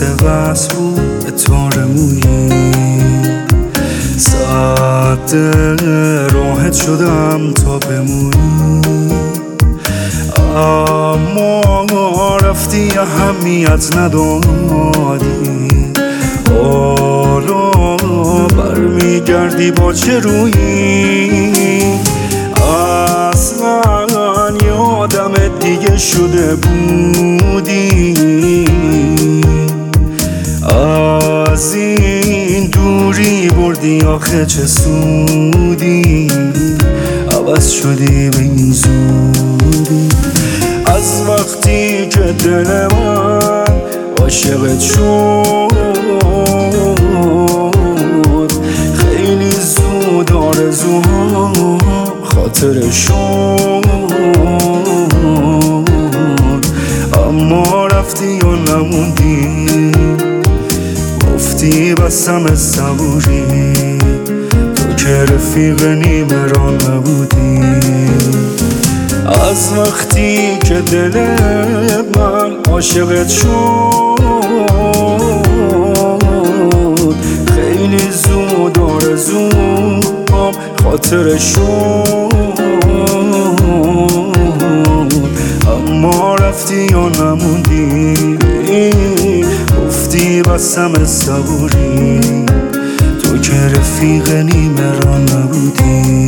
واسه وصل به تار مویی. ساعت راحت شدم تا بمونی، اما رفتی اهمیت ندادی. حالا برمیگردی با چه رویی؟ اصلا یادمت دیگه شده بودی. از این دوری بردی آخه چه سودی؟ عوض شدی به این زودی. از وقتی که دل من عاشقت شد، خیلی زود آرزوها خاطر شد. اما رفتی و نموندی، گفتی بسم صبوری، تو که رفیق نیمه را نبودی. از وقتی که دل من عاشقت شد، خیلی زود آرزوم خاطر شد. اما رفتی و نموندی، گفتی بسم صبوری، تو که رفیق نیمه را نبودی.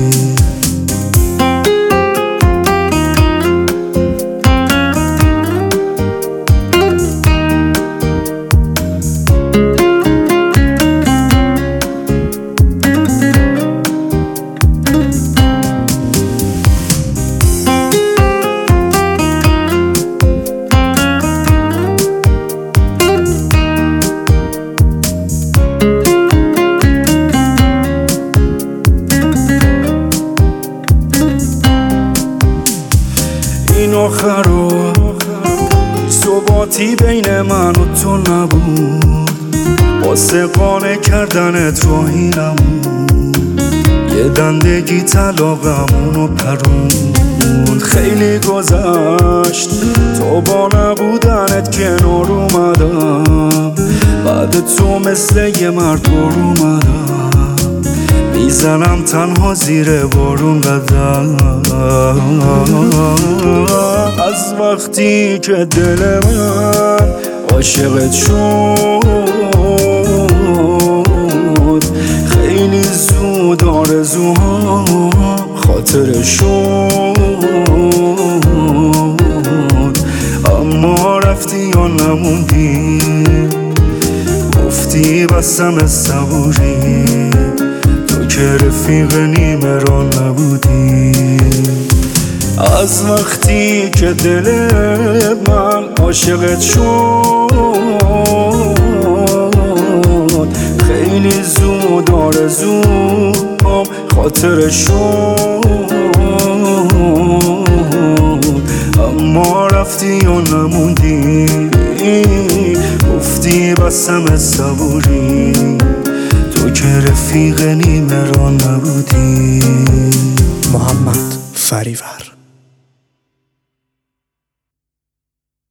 این آخرا ثباتی بین من و تو نبود، واسه قانع کردنت راهی نبود. یه دندگی طلاقمونو پروند، خیلی گذشت تو با نبودنت کنار اومدم. بعد تو مثل یه مرد اومدم، میزنم تنها زیر بارون قدم. از وقتی که دل من عاشقت شد، خیلی زود آرزوها خاطر شد. اما رفتی و نموندی، گفتی بسم صبوری، تو که رفیق نیمه را نبودی. از وقتی که دل من عاشقت شد، خیلی زود آرزوم خاطر شد. اما رفتی و نموندی، گفتی بسم صبوری، تو که رفیق نیمه را نبودی. محمد فریور.